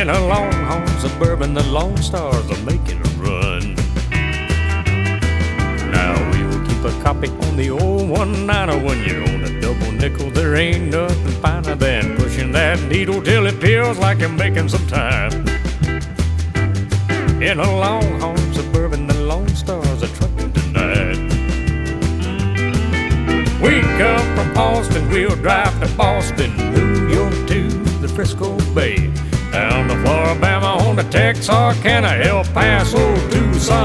In a Longhorn Suburban, the Lone Stars are making a run. Now we'll keep a copy on the old 190. When you own a double nickel, there ain't nothing finer than pushing that needle till it feels like you're making some time. In a Longhorn Suburban, the Lone Stars are trucking tonight. We come from Austin, we'll drive to Boston, New York to the Frisco Bay, down to Floribama on the Texarkana, El Paso to